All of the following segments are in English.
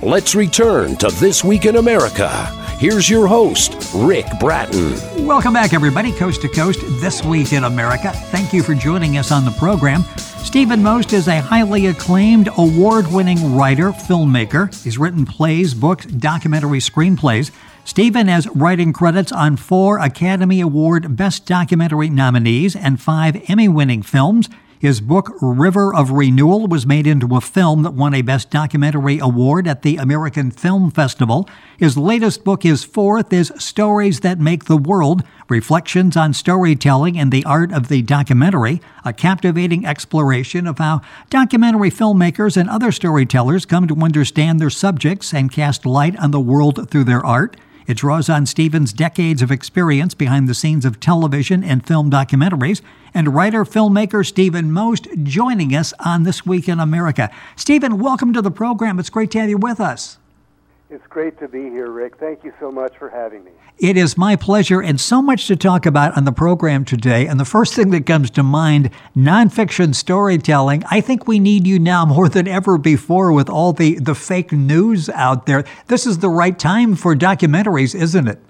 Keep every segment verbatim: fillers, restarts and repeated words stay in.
Let's return to This Week in America. Here's your host, Rick Bratton. Welcome back, everybody, Coast to Coast, This Week in America. Thank you for joining us on the program. Stephen Most is a highly acclaimed, award-winning writer, filmmaker. He's written plays, books, documentary screenplays. Stephen has writing credits on four Academy Award Best Documentary nominees and five Emmy-winning films. His book, River of Renewal, was made into a film that won a Best Documentary Award at the American Film Festival. His latest book, his fourth, is Stories That Make the World, Reflections on Storytelling and the Art of the Documentary, a captivating exploration of how documentary filmmakers and other storytellers come to understand their subjects and cast light on the world through their art. It draws on Stephen's decades of experience behind the scenes of television and film documentaries, and writer-filmmaker Stephen Most joining us on This Week in America. Stephen, welcome to the program. It's great to have you with us. It's great to be here, Rick. Thank you so much for having me. It is my pleasure, and so much to talk about on the program today. And the first thing that comes to mind, nonfiction storytelling. I think we need you now more than ever before with all the, the fake news out there. This is the right time for documentaries, isn't it?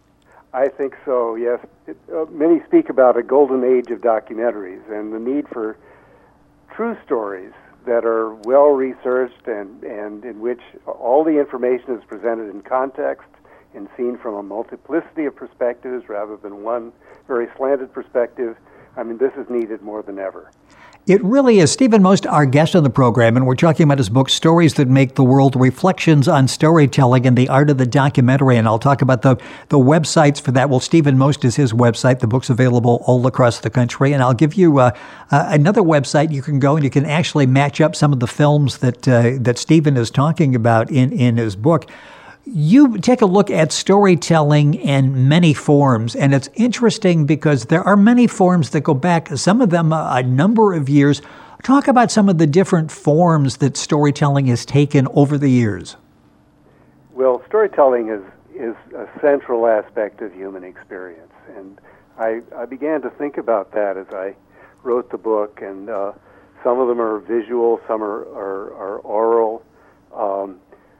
I think so, yes. It, uh, many speak about a golden age of documentaries and the need for true stories that are well-researched and, and in which all the information is presented in context and seen from a multiplicity of perspectives rather than one very slanted perspective. I mean, this is needed more than ever. It really is. Stephen Most, our guest on the program, and we're talking about his book, Stories That Make the World, Reflections on Storytelling and the Art of the Documentary, and I'll talk about the, the websites for that. Well, Stephen Most is his website. The book's available all across the country, and I'll give you uh, uh, another website you can go and you can actually match up some of the films that uh, that Stephen is talking about in, in his book. You take a look at storytelling in many forms, and it's interesting because there are many forms that go back, some of them a, a number of years. Talk about some of the different forms that storytelling has taken over the years. Well, storytelling is, is a central aspect of human experience, and I, I began to think about that as I wrote the book, and uh, some of them are visual, some are, are, are oral. Um,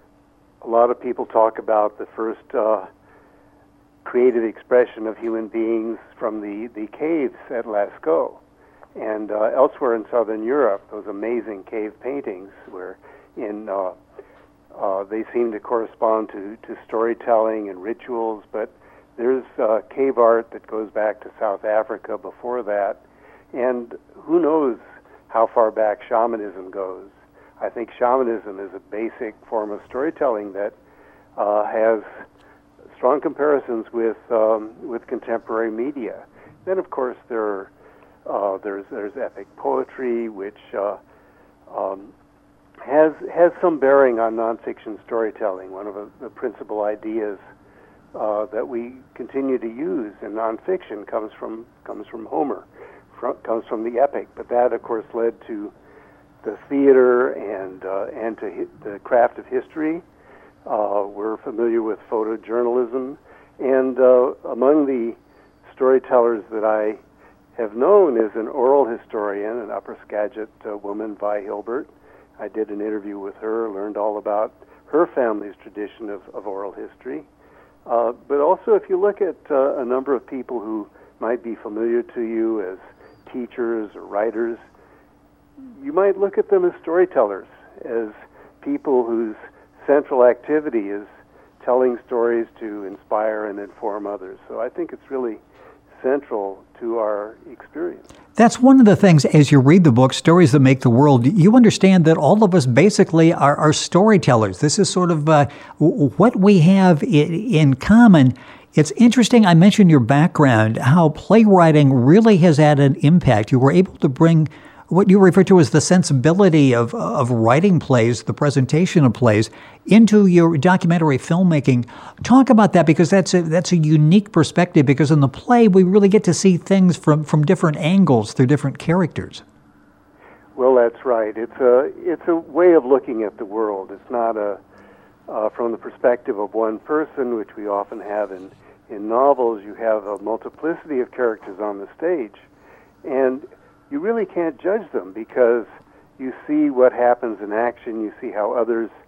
A lot of people talk about the first uh, creative expression of human beings from the, the caves at Lascaux. And uh, elsewhere in southern Europe, those amazing cave paintings where in uh, uh, they seem to correspond to, to storytelling and rituals, but there's uh, cave art that goes back to South Africa before that. And who knows how far back shamanism goes. I think shamanism is a basic form of storytelling that uh, has strong comparisons with um, with contemporary media. Then, of course, there are, uh, there's there's epic poetry, which uh, um, has has some bearing on nonfiction storytelling. One of the, the principal ideas uh, that we continue to use in nonfiction comes from comes from Homer, from, comes from the epic. But that, of course, led to the theater and uh, and to hi- the craft of history. Uh, we're familiar with photojournalism, and uh, among the storytellers that I have known is an oral historian, an Upper Skagit uh, woman, Vi Hilbert. I did an interview with her, learned all about her family's tradition of, of oral history. Uh, but also, if you look at uh, a number of people who might be familiar to you as teachers or writers, you might look at them as storytellers, as people whose central activity is telling stories to inspire and inform others. So I think it's really central to our experience. That's one of the things, as you read the book, Stories That Make the World, you understand that all of us basically are, are storytellers. This is sort of uh, what we have in, in common. It's interesting, I mentioned your background, how playwriting really has had an impact. You were able to bring what you refer to as the sensibility of of writing plays, the presentation of plays, into your documentary filmmaking. Talk about that, because that's a that's a unique perspective, because in the play we really get to see things from, from different angles through different characters. Well, that's right. It's a it's a way of looking at the world. It's not a uh, from the perspective of one person, which we often have in, in novels. You have a multiplicity of characters on the stage, and you really can't judge them because you see what happens in action, you see how others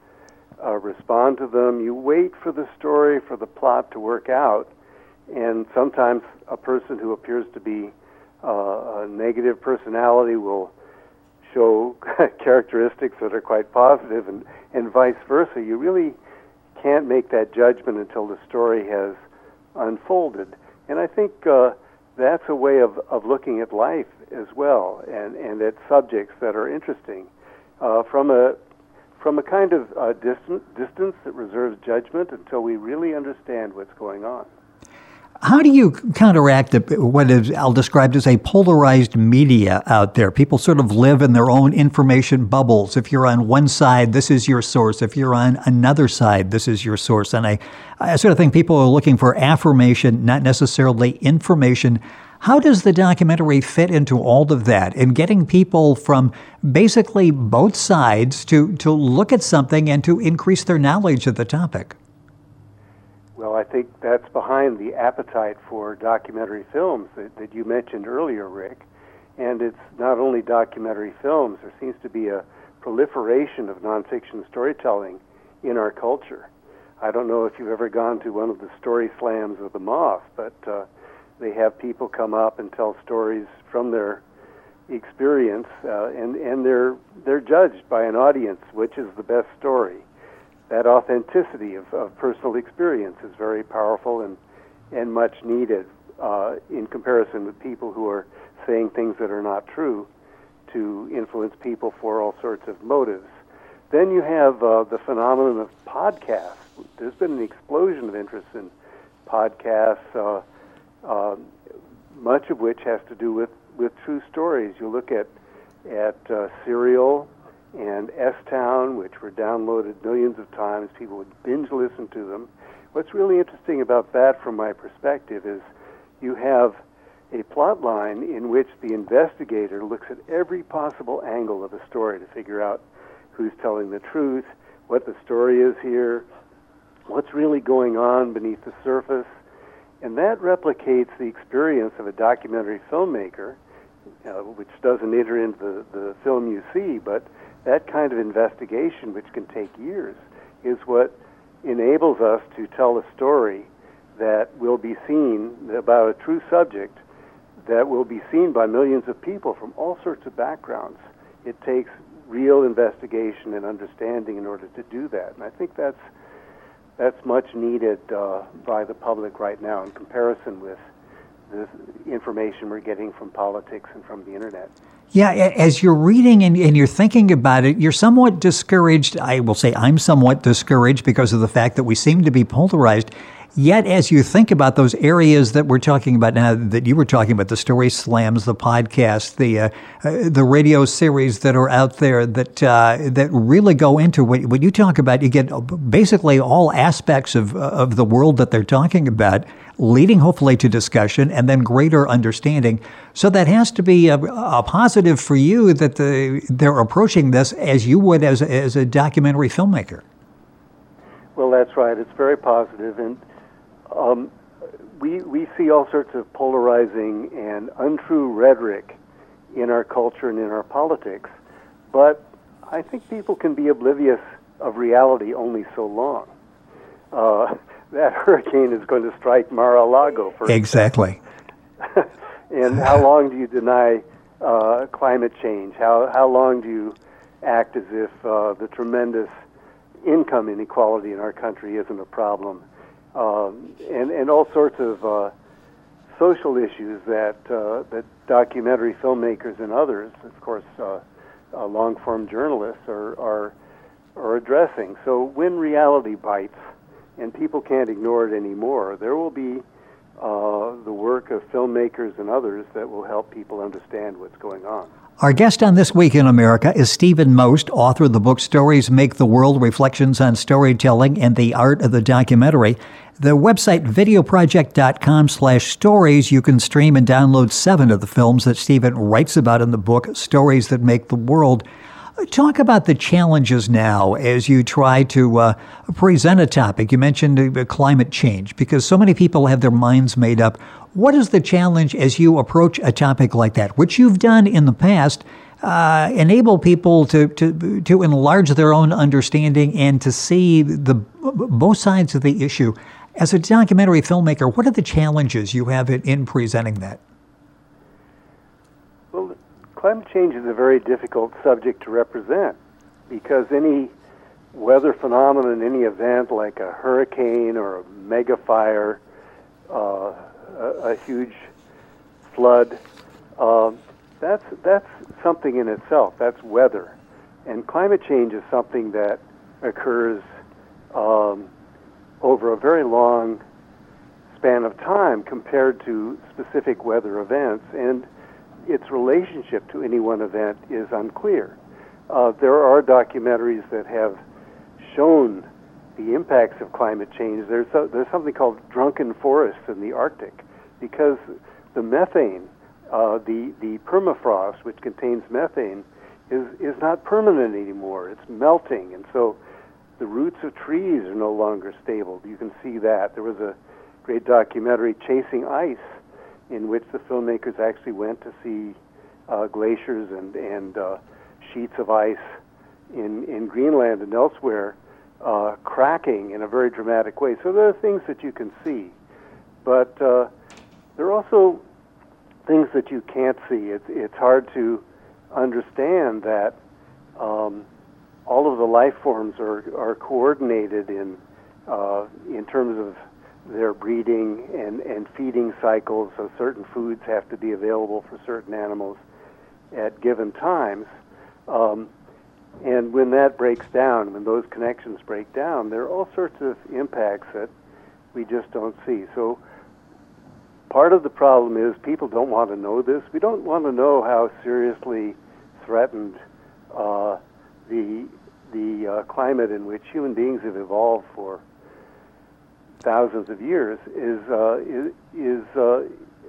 uh, respond to them. You wait for the story, for the plot to work out, and sometimes a person who appears to be uh, a negative personality will show characteristics that are quite positive, and, and vice versa. You really can't make that judgment until the story has unfolded. And I think uh, that's a way of, of looking at life as well, and, and at subjects that are interesting uh, from a from a kind of uh, distant, distance that reserves judgment until we really understand what's going on. How do you counteract the, what is, I'll describe as a polarized media out there? People sort of live in their own information bubbles. If you're on one side, this is your source. If you're on another side, this is your source. And I, I sort of think people are looking for affirmation, not necessarily information. How does the documentary fit into all of that and getting people from basically both sides to, to look at something and to increase their knowledge of the topic? Well, I think that's behind the appetite for documentary films that, that you mentioned earlier, Rick. And it's not only documentary films. There seems to be a proliferation of nonfiction storytelling in our culture. I don't know if you've ever gone to one of the story slams of the Moth, but uh, they have people come up and tell stories from their experience, uh, and, and they're, they're judged by an audience, which is the best story. That authenticity of, of personal experience is very powerful and, and much needed uh, in comparison with people who are saying things that are not true to influence people for all sorts of motives. Then you have uh, the phenomenon of podcasts. There's been an explosion of interest in podcasts, uh, uh, much of which has to do with, with true stories. You look at, at uh, Serial and S-Town, which were downloaded millions of times. People would binge listen to them. What's really interesting about that from my perspective is you have a plot line in which the investigator looks at every possible angle of a story to figure out who's telling the truth, what the story is here, what's really going on beneath the surface. And that replicates the experience of a documentary filmmaker, uh, which doesn't enter into the, the film you see, but that kind of investigation, which can take years, is what enables us to tell a story that will be seen, about a true subject, that will be seen by millions of people from all sorts of backgrounds. It takes real investigation and understanding in order to do that. And I think that's that's much needed uh, by the public right now in comparison with the information we're getting from politics and from the internet. Yeah, as you're reading and, and you're thinking about it, you're somewhat discouraged. I will say I'm somewhat discouraged because of the fact that we seem to be polarized. Yet, as you think about those areas that we're talking about now, that you were talking about, the story slams, the podcast, the uh, uh, the radio series that are out there that uh, that really go into what, what you talk about, you get basically all aspects of of the world that they're talking about, leading hopefully to discussion and then greater understanding. So that has to be a, a positive for you that the, they're approaching this as you would as as a documentary filmmaker. Well, that's right. It's very positive, and Um, we we see all sorts of polarizing and untrue rhetoric in our culture and in our politics, but I think people can be oblivious of reality only so long. Uh, that hurricane is going to strike Mar-a-Lago, for exactly. And how long do you deny uh, climate change? How how long do you act as if uh, the tremendous income inequality in our country isn't a problem? Um, and, and all sorts of uh, social issues that uh, that documentary filmmakers and others, of course, uh, uh, long-form journalists are, are are addressing. So when reality bites and people can't ignore it anymore, there will be uh, the work of filmmakers and others that will help people understand what's going on. Our guest on This Week in America is Stephen Most, author of the book Stories Make the World, Reflections on Storytelling and the Art of the Documentary. The website videoproject.com slash stories, you can stream and download seven of the films that Stephen writes about in the book, Stories That Make the World. Talk about the challenges now as you try to uh, present a topic. You mentioned uh, climate change, because so many people have their minds made up. What is the challenge as you approach a topic like that, which you've done in the past, uh, enable people to, to to enlarge their own understanding and to see the both sides of the issue. As a documentary filmmaker, what are the challenges you have in, in presenting that? Well, climate change is a very difficult subject to represent because any weather phenomenon, any event like a hurricane or a mega fire, uh, a, a huge flood, um, that's that's something in itself. That's weather, and climate change is something that occurs um, over a very long span of time compared to specific weather events, and its relationship to any one event is unclear. Uh, there are documentaries that have shown the impacts of climate change. There's a, there's something called drunken forests in the Arctic because the methane, uh, the the permafrost, which contains methane, is is not permanent anymore. It's melting, and so the roots of trees are no longer stable. You can see that. There was a great documentary, Chasing Ice, in which the filmmakers actually went to see uh, glaciers and, and uh, sheets of ice in, in Greenland and elsewhere uh, cracking in a very dramatic way. So there are things that you can see. But uh, there are also things that you can't see. It's, it's hard to understand that um, all of the life forms are, are coordinated in uh, in terms of their breeding and, and feeding cycles, so certain foods have to be available for certain animals at given times. Um, and when that breaks down, when those connections break down, there are all sorts of impacts that we just don't see. So part of the problem is people don't want to know this. We don't want to know how seriously threatened uh, the the uh, climate in which human beings have evolved for thousands of years is uh, is, is uh,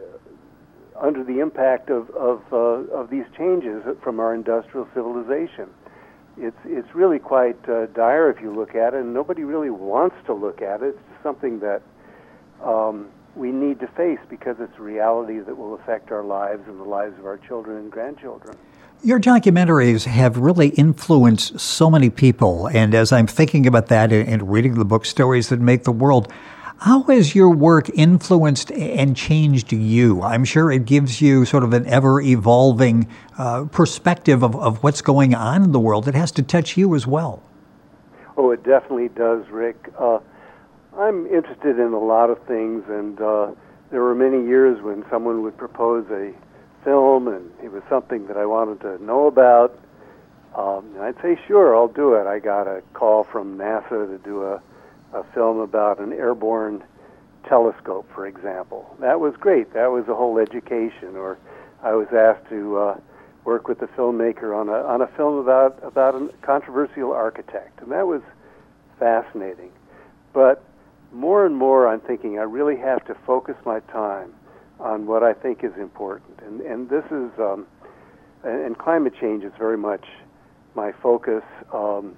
under the impact of of, uh, of these changes from our industrial civilization. It's it's really quite uh, dire if you look at it, and nobody really wants to look at it. It's something that um, we need to face because it's a reality that will affect our lives and the lives of our children and grandchildren. Your documentaries have really influenced so many people, and as I'm thinking about that and reading the book Stories That Make the World, how has your work influenced and changed you? I'm sure it gives you sort of an ever-evolving uh, perspective of, of what's going on in the world. It has to touch you as well. Oh, it definitely does, Rick. Uh, I'm interested in a lot of things, and uh, there were many years when someone would propose a film, and it was something that I wanted to know about. Um, and I'd say, sure, I'll do it. I got a call from NASA to do a, a film about an airborne telescope, for example. That was great. That was a whole education. Or I was asked to uh, work with the filmmaker on a on a film about about a controversial architect, and that was fascinating. But more and more, I'm thinking I really have to focus my time on what I think is important. And and this is, um, and, and climate change is very much my focus. Um,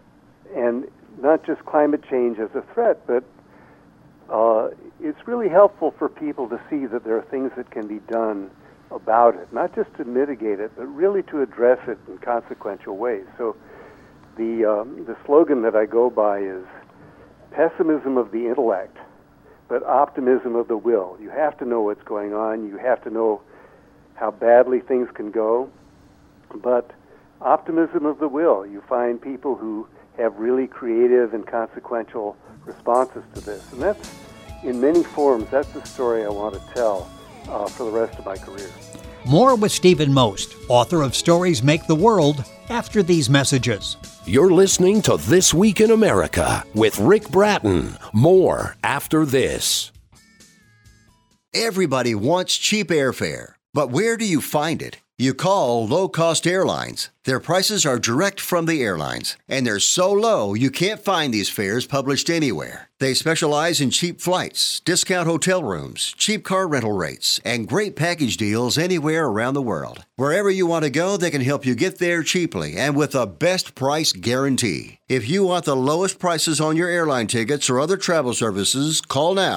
and not just climate change as a threat, but uh, it's really helpful for people to see that there are things that can be done about it, not just to mitigate it, but really to address it in consequential ways. So the um, the slogan that I go by is pessimism of the intellect, but optimism of the will. You have to know what's going on. You have to know how badly things can go. But optimism of the will. You find people who have really creative and consequential responses to this. And that's, in many forms, that's the story I want to tell uh, for the rest of my career. More with Stephen Most, author of Stories Make the World, after these messages. You're listening to This Week in America with Rick Bratton. More after this. Everybody wants cheap airfare, but where do you find it? You call Low Cost Airlines. Their prices are direct from the airlines, and they're so low you can't find these fares published anywhere. They specialize in cheap flights, discount hotel rooms, cheap car rental rates, and great package deals anywhere around the world. Wherever you want to go, they can help you get there cheaply and with a best price guarantee. If you want the lowest prices on your airline tickets or other travel services, call now.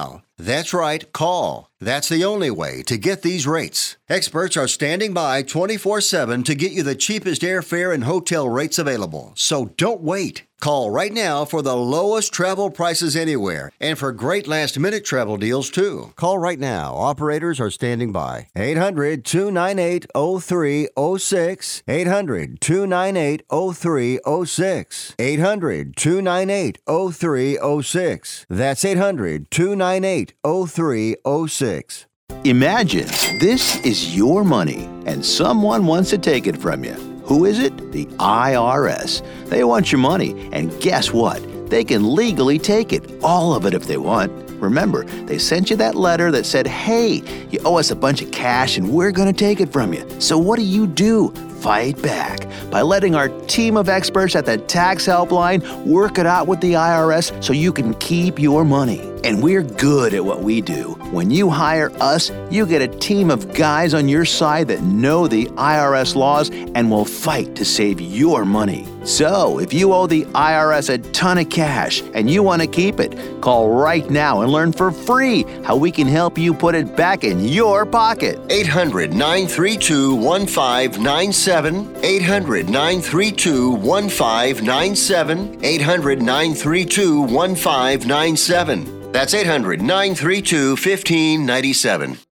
That's right, call. That's the only way to get these rates. Experts are standing by twenty-four seven to get you the cheapest airfare and hotel rates available. So don't wait. Call right now for the lowest travel prices anywhere and for great last-minute travel deals, too. Call right now. Operators are standing by. eight hundred, two nine eight, oh three oh six. eight hundred, two nine eight, oh three oh six. eight hundred, two nine eight, oh three oh six. That's eight hundred, two nine eight, oh three oh six. Imagine this is your money and someone wants to take it from you. Who is it? The I R S. They want your money, and guess what? They can legally take it, all of it if they want. Remember, they sent you that letter that said, hey, you owe us a bunch of cash and we're going to take it from you. So what do you do? Fight back by letting our team of experts at the Tax Helpline work it out with the I R S so you can keep your money. And we're good at what we do. When you hire us, you get a team of guys on your side that know the I R S laws and will fight to save your money. So, if you owe the I R S a ton of cash and you want to keep it, call right now and learn for free how we can help you put it back in your pocket. eight hundred, nine three two, one five nine seven. eight hundred, nine three two, one five nine seven. eight hundred, nine three two, one five nine seven. That's eight hundred, nine three two, one five nine seven.